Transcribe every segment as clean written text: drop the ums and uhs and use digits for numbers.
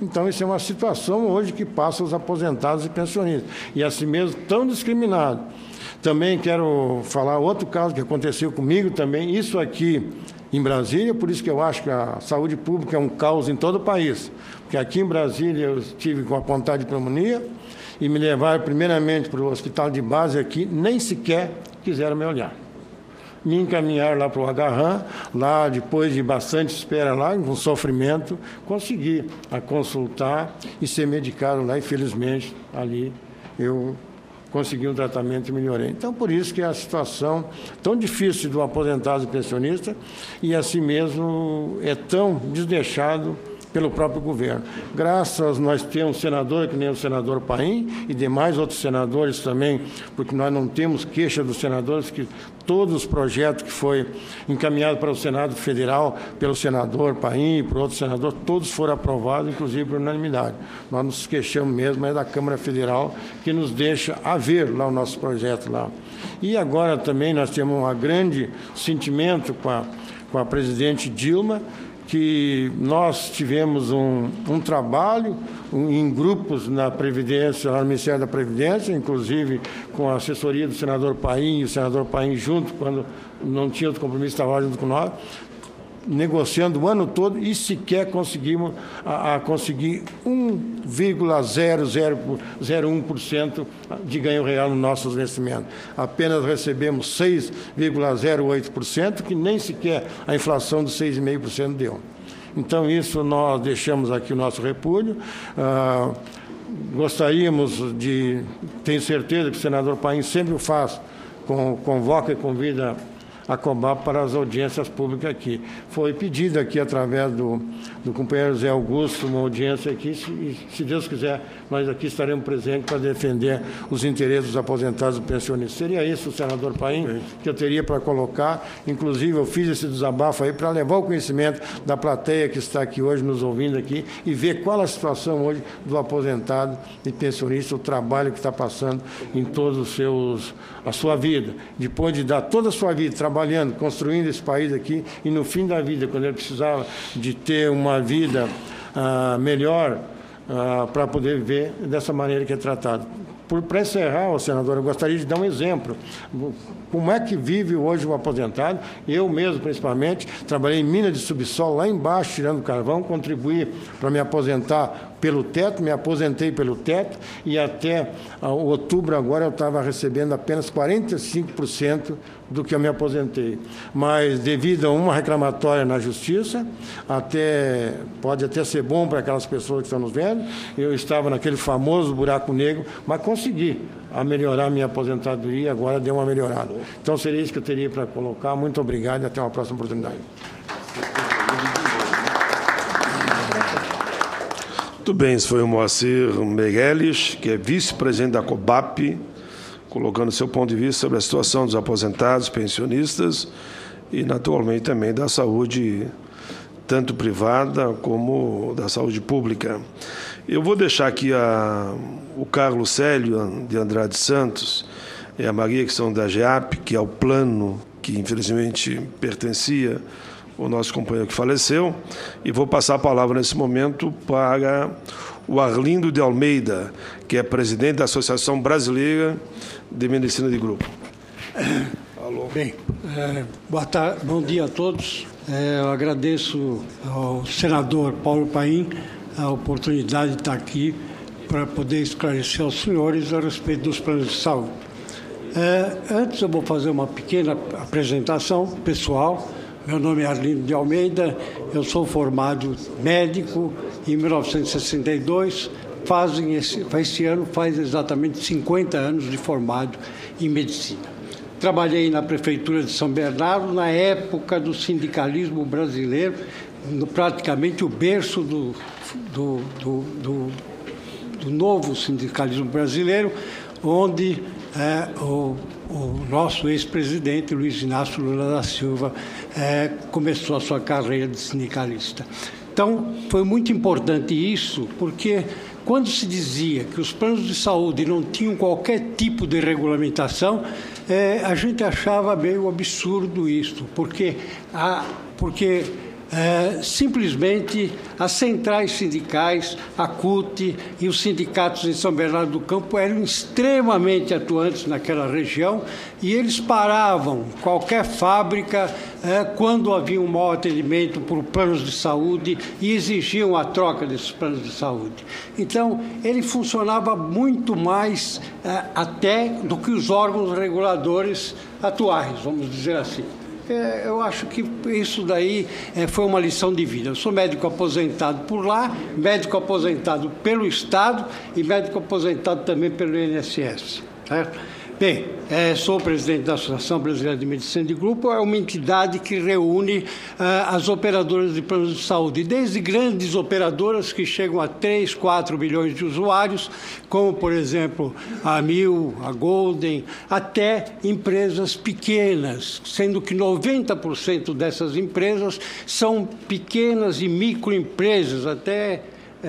Então, isso é uma situação hoje que passa os aposentados e pensionistas. E assim mesmo, tão discriminados. Também quero falar outro caso que aconteceu comigo também, isso aqui em Brasília, por isso que eu acho que a saúde pública é um caos em todo o país. Porque aqui em Brasília eu estive com a pontada de pneumonia e me levaram primeiramente para o hospital de base aqui, nem sequer quiseram me olhar. Me encaminharam lá para o Agarram, lá depois de bastante espera lá, com sofrimento, consegui a consultar e ser medicado lá e felizmente ali eu consegui um tratamento e melhorei. Então, por isso que é a situação tão difícil do aposentado e pensionista e, assim mesmo, é tão desleixado pelo próprio governo. Graças, nós temos um senador, que nem o senador Paim, e demais outros senadores também, porque nós não temos queixa dos senadores, que todos os projetos que foi encaminhado para o Senado Federal, pelo senador Paim e por outro senador, todos foram aprovados, inclusive por unanimidade. Nós nos queixamos mesmo, é da Câmara Federal, que nos deixa haver lá o nosso projeto lá. E agora também nós temos um grande sentimento com a presidente Dilma, que nós tivemos um trabalho em grupos na Previdência, lá no Ministério da Previdência, inclusive com a assessoria do senador Paim, e o senador Paim junto, quando não tinha outro compromisso, estava junto com nós, negociando o ano todo e sequer conseguimos conseguir 1,0001% de ganho real no nosso investimento. Apenas recebemos 6,08%, que nem sequer a inflação de 6,5% deu. Então, isso nós deixamos aqui o nosso repúdio. Gostaríamos de, tenho certeza que o senador Paim sempre o faz, convoca e convida a COBAP para as audiências públicas aqui. Foi pedido aqui, através do companheiro Zé Augusto, uma audiência aqui, e, se Deus quiser, nós aqui estaremos presentes para defender os interesses dos aposentados e pensionistas. Seria isso, senador Paim, que eu teria para colocar. Inclusive, eu fiz esse desabafo aí para levar o conhecimento da plateia que está aqui hoje, nos ouvindo aqui, e ver qual a situação hoje do aposentado e pensionista, o trabalho que está passando em todos a sua vida. Depois de dar toda a sua vida trabalhando, construindo esse país aqui, e no fim da vida, quando ele precisava de ter uma vida melhor para poder viver dessa maneira que é tratado. Para encerrar, senador, eu gostaria de dar um exemplo. Como é que vive hoje o aposentado? Eu mesmo, principalmente, trabalhei em mina de subsolo, lá embaixo, tirando carvão, contribuí para me aposentar pelo teto, me aposentei pelo teto, e até outubro agora eu estava recebendo apenas 45% do que eu me aposentei. Mas, devido a uma reclamatória na Justiça, pode até ser bom para aquelas pessoas que estão nos vendo, eu estava naquele famoso buraco negro, mas consegui melhorar minha aposentadoria e agora deu uma melhorada. Então, seria isso que eu teria para colocar. Muito obrigado e até uma próxima oportunidade. Muito bem, esse foi o Moacir Meirelles, que é vice-presidente da COBAP, colocando seu ponto de vista sobre a situação dos aposentados, pensionistas e, naturalmente, também da saúde, tanto privada como da saúde pública. Eu vou deixar aqui o Carlos Célio de Andrade Santos e a Maria, que são da GEAP, que é o plano que, infelizmente, pertencia o nosso companheiro que faleceu, e vou passar a palavra nesse momento para o Arlindo de Almeida, que é presidente da Associação Brasileira de Medicina de Grupo. Alô. Bem, boa tarde, bom dia a todos. Eu agradeço ao senador Paulo Paim a oportunidade de estar aqui para poder esclarecer aos senhores a respeito dos planos de saúde. Antes eu vou fazer uma pequena apresentação pessoal. Meu nome é Arlindo de Almeida, eu sou formado médico em 1962, esse ano faz exatamente 50 anos de formado em medicina. Trabalhei na Prefeitura de São Bernardo na época do sindicalismo brasileiro, praticamente o berço do novo sindicalismo brasileiro, onde o nosso ex-presidente, Luiz Inácio Lula da Silva, começou a sua carreira de sindicalista. Então, foi muito importante isso, porque quando se dizia que os planos de saúde não tinham qualquer tipo de regulamentação, a gente achava meio absurdo isso, porque simplesmente as centrais sindicais, a CUT e os sindicatos em São Bernardo do Campo eram extremamente atuantes naquela região e eles paravam qualquer fábrica quando havia um mau atendimento por planos de saúde e exigiam a troca desses planos de saúde. Então, ele funcionava muito mais até do que os órgãos reguladores atuais, vamos dizer assim. Eu acho que isso daí foi uma lição de vida. Eu sou médico aposentado por lá, médico aposentado pelo Estado e médico aposentado também pelo INSS, certo? Bem, sou presidente da Associação Brasileira de Medicina de Grupo, é uma entidade que reúne as operadoras de planos de saúde, desde grandes operadoras que chegam a 3, 4 milhões de usuários, como, por exemplo, a Amil, a Golden, até empresas pequenas, sendo que 90% dessas empresas são pequenas e microempresas, até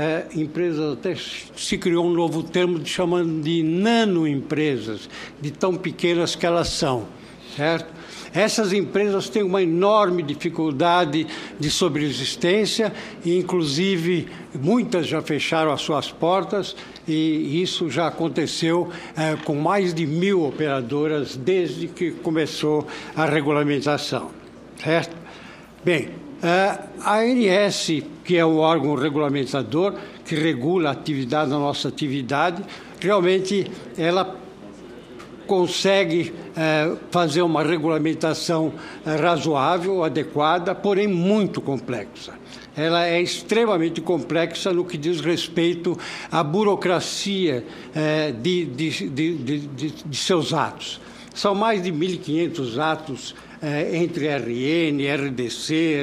se criou um novo termo chamando de nanoempresas, de tão pequenas que elas são, certo? Essas empresas têm uma enorme dificuldade de sobreexistência e, inclusive, muitas já fecharam as suas portas e isso já aconteceu com mais de 1.000 operadoras desde que começou a regulamentação, certo? Bem, a ANS, que é o órgão regulamentador que regula a atividade, a nossa atividade, realmente ela consegue fazer uma regulamentação razoável, adequada, porém muito complexa. Ela é extremamente complexa no que diz respeito à burocracia de seus atos. São mais de 1.500 atos entre RN, RDC,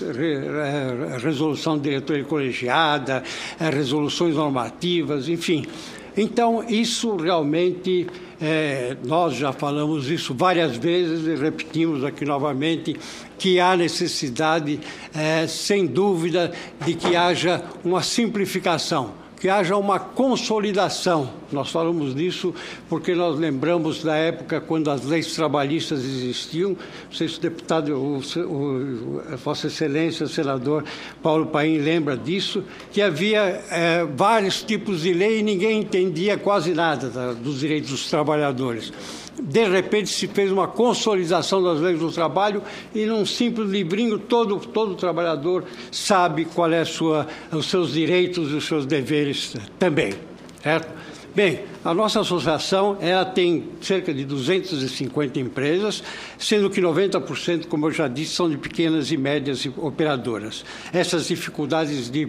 resolução diretoria colegiada, resoluções normativas, enfim. Então, isso realmente, nós já falamos isso várias vezes e repetimos aqui novamente, que há necessidade, sem dúvida, de que haja uma simplificação, que haja uma consolidação. Nós falamos disso porque nós lembramos da época quando as leis trabalhistas existiam. Não sei se o deputado, Vossa Excelência, o senador Paulo Paim lembra disso, que havia vários tipos de lei e ninguém entendia quase nada dos direitos dos trabalhadores. De repente se fez uma consolidação das leis do trabalho e num simples livrinho todo trabalhador sabe qual é os seus direitos e os seus deveres também, certo? Bem, a nossa associação ela tem cerca de 250 empresas, sendo que 90%, como eu já disse, são de pequenas e médias operadoras. Essas dificuldades de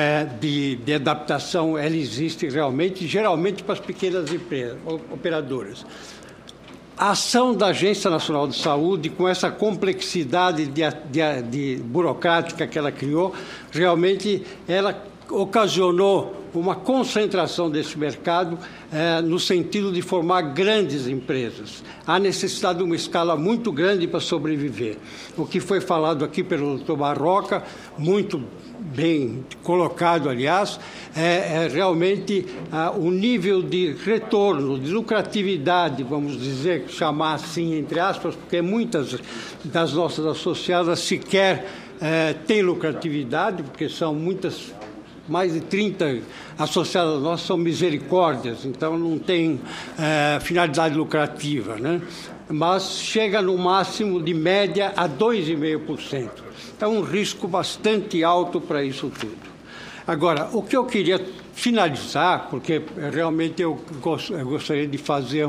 adaptação, elas existem realmente, geralmente para as pequenas empresas, operadoras. A ação da Agência Nacional de Saúde, com essa complexidade burocrática que ela criou, realmente ela ocasionou uma concentração desse mercado no sentido de formar grandes empresas. Há necessidade de uma escala muito grande para sobreviver. O que foi falado aqui pelo Dr. Barroca, muito bem colocado, aliás, é realmente o nível de retorno, de lucratividade, vamos dizer, chamar assim, entre aspas, porque muitas das nossas associadas sequer têm lucratividade, porque são muitas, mais de 30 associadas nossas são misericórdias, então não tem finalidade lucrativa, né? Mas chega no máximo de média a 2,5%. Então, um risco bastante alto para isso tudo. Agora, o que eu queria finalizar, porque realmente eu gostaria de fazer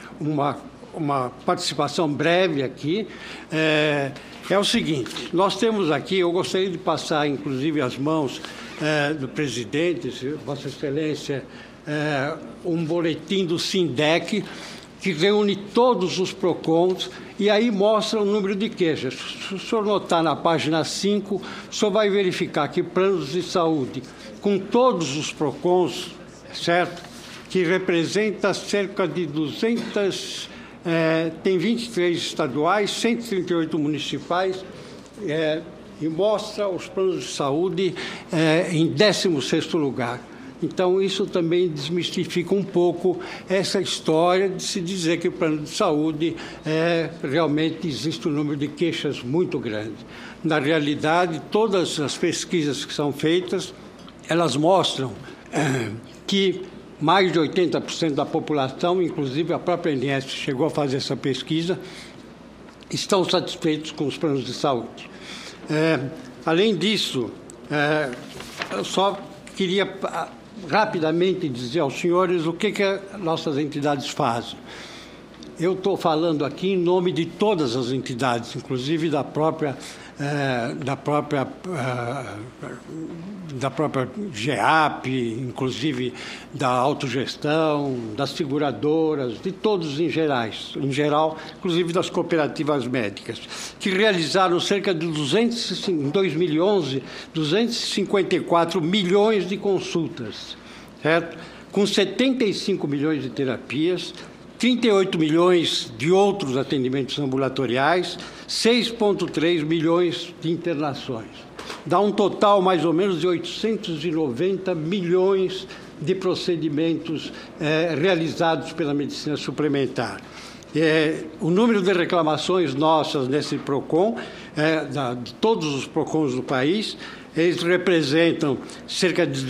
uma participação breve aqui, é o seguinte: nós temos aqui, eu gostaria de passar, inclusive, as mãos do presidente, Vossa Excelência, um boletim do SINDEC, que reúne todos os PROCONs e aí mostra o número de queixas. Se o senhor notar na página 5, o senhor vai verificar que planos de saúde, com todos os PROCONs, certo? Que representa cerca de 200, tem 23 estaduais, 138 municipais, e mostra os planos de saúde em 16º lugar. Então, isso também desmistifica um pouco essa história de se dizer que o plano de saúde realmente existe um número de queixas muito grande. Na realidade, todas as pesquisas que são feitas, elas mostram que mais de 80% da população, inclusive a própria ANS chegou a fazer essa pesquisa, estão satisfeitos com os planos de saúde. Além disso, eu só queria rapidamente dizer aos senhores o que nossas entidades fazem. Eu estou falando aqui em nome de todas as entidades, inclusive da própria GEAP, inclusive da autogestão, das seguradoras, de todos em geral, inclusive das cooperativas médicas, que realizaram cerca de em 2011, 254 milhões de consultas, certo? Com 75 milhões de terapias, 38 milhões de outros atendimentos ambulatoriais, 6,3 milhões de internações. Dá um total, mais ou menos, de 890 milhões de procedimentos realizados pela medicina suplementar. O número de reclamações nossas nesse PROCON, de todos os PROCONs do país, eles representam cerca de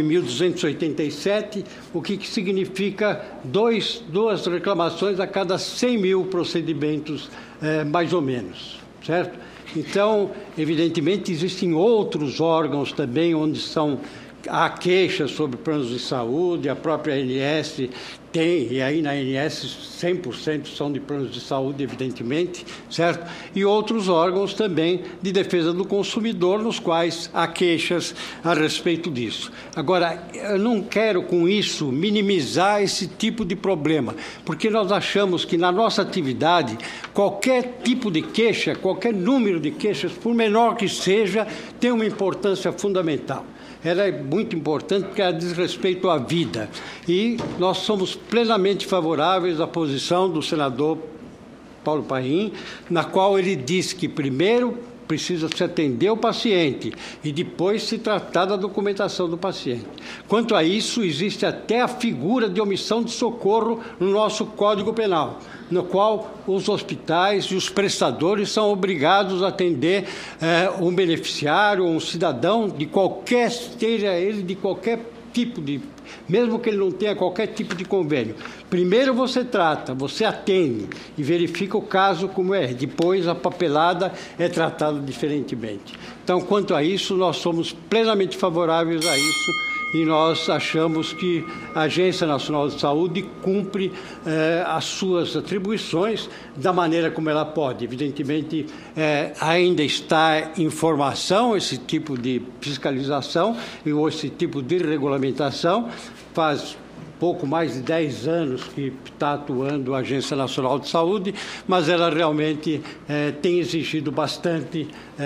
19.287, o que significa duas reclamações a cada 100 mil procedimentos, mais ou menos, certo? Então, evidentemente, existem outros órgãos também onde há queixas sobre planos de saúde, a própria ANS tem, e aí na ANS 100% são de planos de saúde, evidentemente, certo? E outros órgãos também de defesa do consumidor, nos quais há queixas a respeito disso. Agora, eu não quero com isso minimizar esse tipo de problema, porque nós achamos que na nossa atividade, qualquer tipo de queixa, qualquer número de queixas, por menor que seja, tem uma importância fundamental. Ela é muito importante porque ela diz respeito à vida. E nós somos plenamente favoráveis à posição do senador Paulo Paim, na qual ele diz que primeiro precisa se atender o paciente e depois se tratar da documentação do paciente. Quanto a isso, existe até a figura de omissão de socorro no nosso Código Penal, no qual os hospitais e os prestadores são obrigados a atender um beneficiário, um cidadão, de qualquer, seja ele de qualquer tipo de, mesmo que ele não tenha qualquer tipo de convênio. Primeiro você trata, você atende e verifica o caso como é. Depois a papelada é tratada diferentemente. Então, quanto a isso, nós somos plenamente favoráveis a isso e nós achamos que a Agência Nacional de Saúde cumpre as suas atribuições da maneira como ela pode. Evidentemente, ainda está em formação esse tipo de fiscalização ou esse tipo de regulamentação. Faz pouco mais de 10 anos que está atuando a Agência Nacional de Saúde, mas ela realmente tem exigido bastante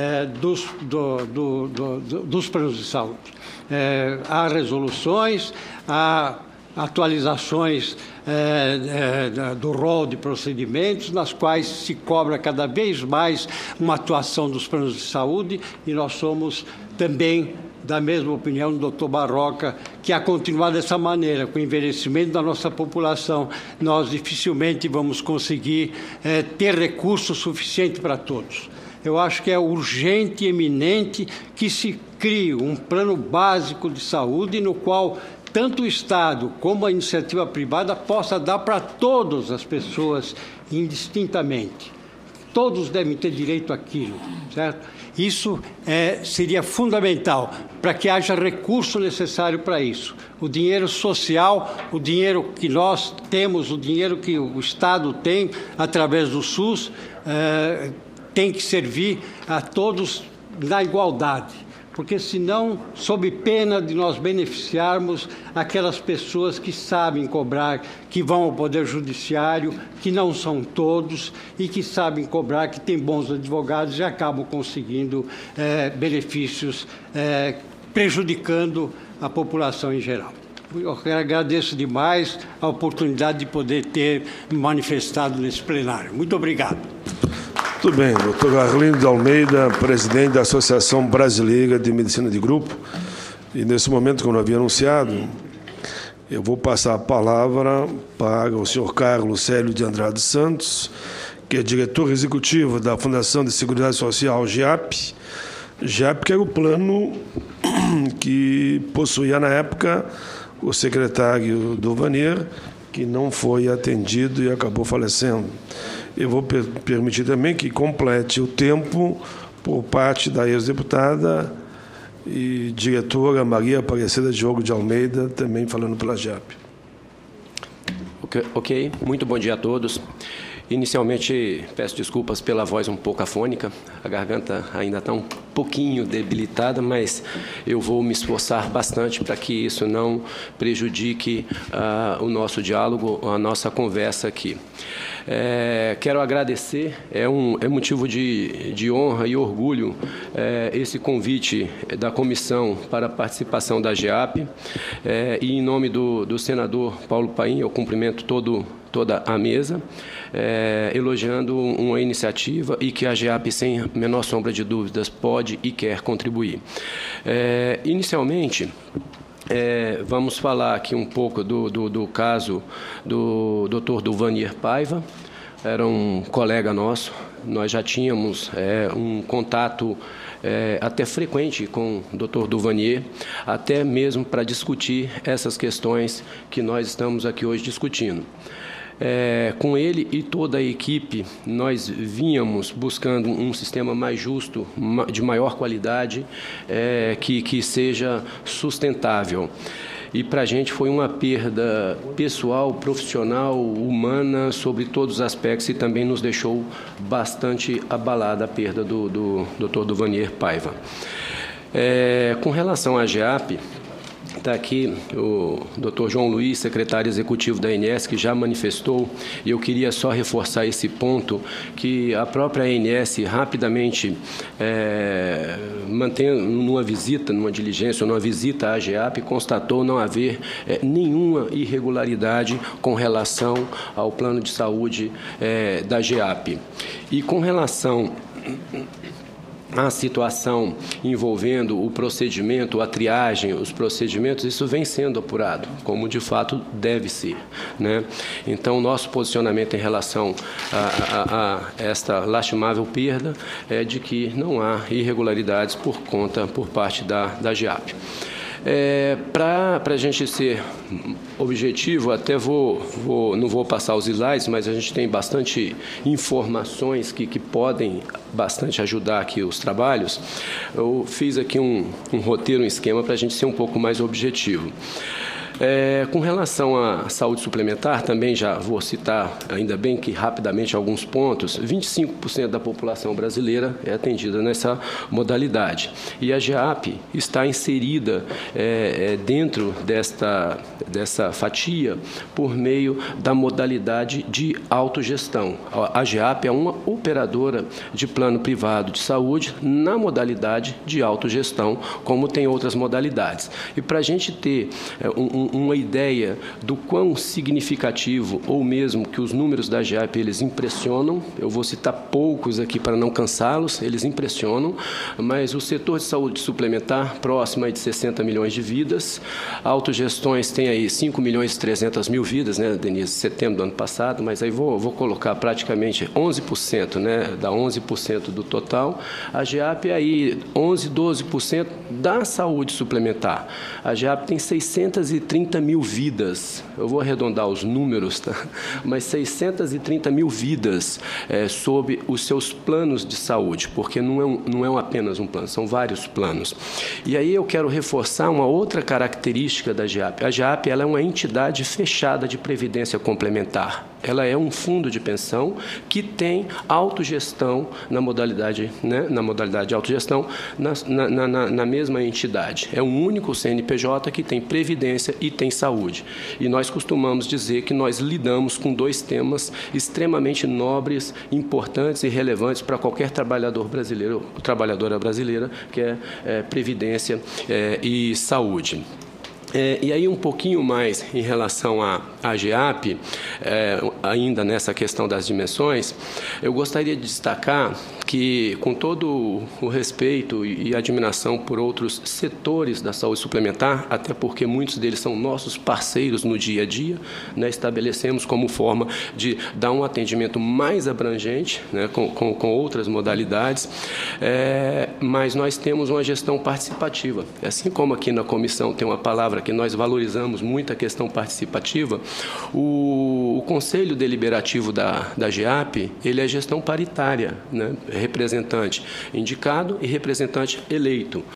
dos planos de saúde. Há resoluções, há atualizações do rol de procedimentos, nas quais se cobra cada vez mais uma atuação dos planos de saúde, e nós somos também da mesma opinião do Dr. Barroca, que a continuar dessa maneira, com o envelhecimento da nossa população, nós dificilmente vamos conseguir ter recurso suficiente para todos. Eu acho que é urgente e eminente que se crie um plano básico de saúde no qual tanto o Estado como a iniciativa privada possa dar para todas as pessoas indistintamente. Todos devem ter direito àquilo, certo? Isso seria fundamental para que haja recurso necessário para isso. O dinheiro social, o dinheiro que nós temos, o dinheiro que o Estado tem através do SUS, tem que servir a todos na igualdade. Porque senão, sob pena de nós beneficiarmos aquelas pessoas que sabem cobrar, que vão ao Poder Judiciário, que não são todos, e que sabem cobrar, que têm bons advogados e acabam conseguindo benefícios, prejudicando a população em geral. Eu agradeço demais a oportunidade de poder ter me manifestado nesse plenário. Muito obrigado. Muito bem, doutor Arlindo de Almeida, presidente da Associação Brasileira de Medicina de Grupo. E nesse momento, como eu havia anunciado, eu vou passar a palavra para o senhor Carlos Célio de Andrade Santos, que é diretor executivo da Fundação de Seguridade Social, GEAP. GEAP, que era o plano que possuía, na época, o secretário do Vanier, que não foi atendido e acabou falecendo. Eu vou permitir também que complete o tempo por parte da ex-deputada e diretora Maria Aparecida Diogo de Almeida, também falando pela GEAP. Ok, muito bom dia a todos. Inicialmente, peço desculpas pela voz um pouco afônica, a garganta ainda está um pouquinho debilitada, mas eu vou me esforçar bastante para que isso não prejudique o nosso diálogo, a nossa conversa aqui. Quero agradecer, é motivo de honra e orgulho esse convite da comissão para a participação da GEAP, e em nome do senador Paulo Paim, eu cumprimento toda a mesa, elogiando uma iniciativa e que a GEAP, sem a menor sombra de dúvidas, pode e quer contribuir. Inicialmente, vamos falar aqui um pouco do caso do Dr. Vanier Paiva. Era um colega nosso, nós já tínhamos um contato até frequente com o Dr. Vanier, até mesmo para discutir essas questões que nós estamos aqui hoje discutindo. Com ele e toda a equipe, nós vínhamos buscando um sistema mais justo, de maior qualidade, que seja sustentável. E para a gente foi uma perda pessoal, profissional, humana, sobre todos os aspectos, e também nos deixou bastante abalada a perda do Dr. Vanier Paiva. Com relação à GEAP, está aqui o Dr. João Luiz, secretário executivo da ANS, que já manifestou, e eu queria só reforçar esse ponto, que a própria ANS rapidamente, mantendo numa diligência, numa visita à GEAP, constatou não haver nenhuma irregularidade com relação ao plano de saúde da GEAP. E com relação a situação envolvendo o procedimento, a triagem, os procedimentos, isso vem sendo apurado, como de fato deve ser, né? Então, nosso posicionamento em relação a esta lastimável perda é de que não há irregularidades por parte da GEAP. Para a gente ser objetivo, até não vou passar os slides, mas a gente tem bastante informações que podem bastante ajudar aqui os trabalhos. Eu fiz aqui um roteiro, um esquema para a gente ser um pouco mais objetivo. Com relação à saúde suplementar, também já vou citar, ainda bem que rapidamente, alguns pontos. 25% da população brasileira é atendida nessa modalidade. E a GEAP está inserida dentro dessa fatia por meio da modalidade de autogestão. A GEAP é uma operadora de plano privado de saúde na modalidade de autogestão, como tem outras modalidades. E para a gente ter uma ideia do quão significativo, ou mesmo que os números da GEAP, eles impressionam. Eu vou citar poucos aqui para não cansá-los, eles impressionam, mas o setor de saúde suplementar, próximo de 60 milhões de vidas, autogestões tem aí 5 milhões e 300 mil vidas, né, Denise, setembro do ano passado, mas aí vou colocar praticamente 11%, né, dá 11% do total. A GEAP é aí 11, 12% da saúde suplementar. A GEAP tem 630 mil vidas, eu vou arredondar os números, tá? Mas 630 mil vidas sob os seus planos de saúde, porque não é apenas um plano, são vários planos. E aí eu quero reforçar uma outra característica da GEAP. A GEAP, ela é uma entidade fechada de previdência complementar. Ela é um fundo de pensão que tem autogestão na modalidade, né, de autogestão na mesma entidade. É um único CNPJ que tem previdência e tem saúde. E nós costumamos dizer que nós lidamos com dois temas extremamente nobres, importantes e relevantes para qualquer trabalhador brasileiro, trabalhadora brasileira, que é previdência e saúde. E aí um pouquinho mais em relação à GEAP, ainda nessa questão das dimensões, eu gostaria de destacar que, com todo o respeito e admiração por outros setores da saúde suplementar, até porque muitos deles são nossos parceiros no dia a dia, né, estabelecemos como forma de dar um atendimento mais abrangente, né, com outras modalidades, mas nós temos uma gestão participativa. Assim como aqui na comissão tem uma palavra que nós valorizamos muito, a questão participativa, o Conselho Deliberativo da GEAP, ele é gestão paritária, né? Representante indicado e representante eleito.